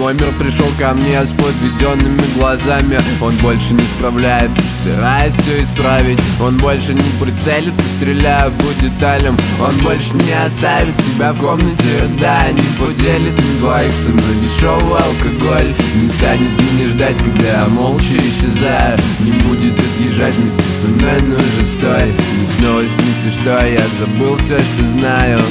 Мой мир пришел ко мне с подведенными глазами. Он больше не справляется, стараясь все исправить. Он больше не прицелится, стреляя по деталям. Он больше не оставит себя в комнате, да, не поделит ни двоих со мной дешевый алкоголь. Не станет меня ждать, когда я молча исчезаю. Не будет отъезжать вместе со мной, но уже стой. Мне снова снится, что я забыл все, что знаю.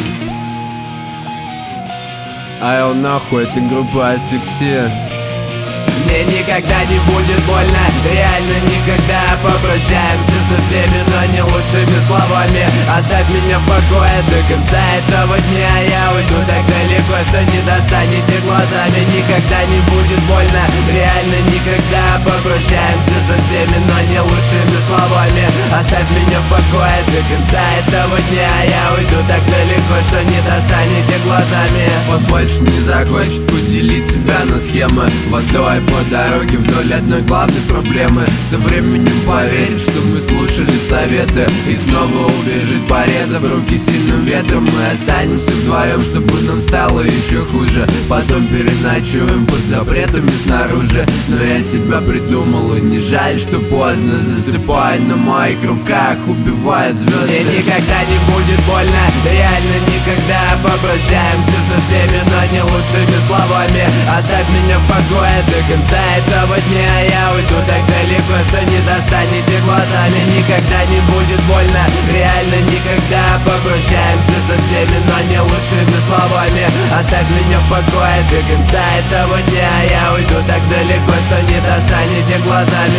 Ай, нахуй, это группа асфиксия. Мне никогда не будет больно, реально никогда. Попрощаемся со всеми, но не лучшими словами. Оставь меня в покое до конца этого дня. Я уйду так далеко, что не достанете глазами. Никогда не будет больно, реально никогда. Попрощаемся со всеми, но не лучшими словами. Оставь меня в покое до конца этого дня. Я уйду так далеко, что не достанете глазами. Он больше не захочет поделить себя на схемы. Водой по дороге вдоль одной главной проблемы. Со временем поверит, что мы слушали советы, и снова убежит, порезав руки сильным ветром. Мы останемся вдвоем, чтобы нам стало еще хуже. Потом переночуем под запретами снаружи. Но я себя придумал, и не жаль, что поздно. Засыпай на моих руках, убивая звезды. Мне никогда не будет больно, реально никогда. Попрощаемся со всеми, но не лучшими словами. Оставь меня в покое до конца этого дня. Я уйду так далеко, что не достанете глазами. Никогда не будет больно, реально никогда. Попрощаемся со всеми, но не лучшими словами. Оставь меня в покое до конца этого дня. Я уйду так далеко, что не достанете глазами.